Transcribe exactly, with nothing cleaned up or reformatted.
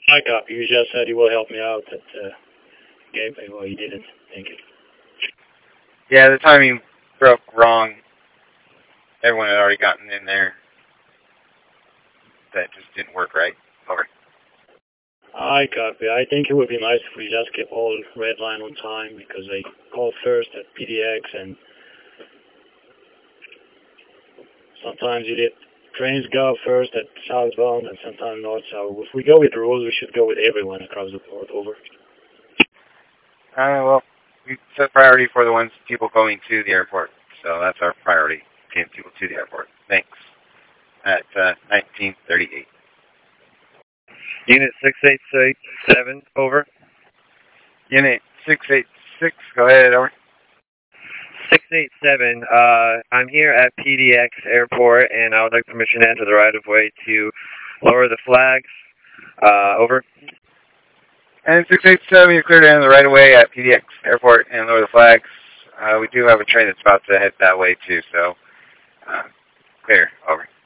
I copy. You just said he will help me out at uh, Gateway. Well, he didn't. Thank you. Yeah, the timing broke wrong. Everyone had already gotten in there. That just didn't work right. Over. I copy. I think it would be nice if we just get all red line on time because they call first at P D X and sometimes you did trains go first at southbound and sometimes not. So if we go with the rules, we should go with everyone across the board. Over. Uh, well, we set priority for the ones people going to the airport. So that's our priority, getting people to the airport. Thanks. At uh, nineteen thirty-eight. Unit six eight seven, over. Unit six eight six, go ahead, over. six eight seven, uh, I'm here at P D X Airport, and I would like permission to enter the right-of-way to lower the flags. Uh, over. And six eight seven, you're clear to enter the right-of-way at P D X Airport and lower the flags. Uh, we do have a train that's about to head that way, too, so uh, clear, over.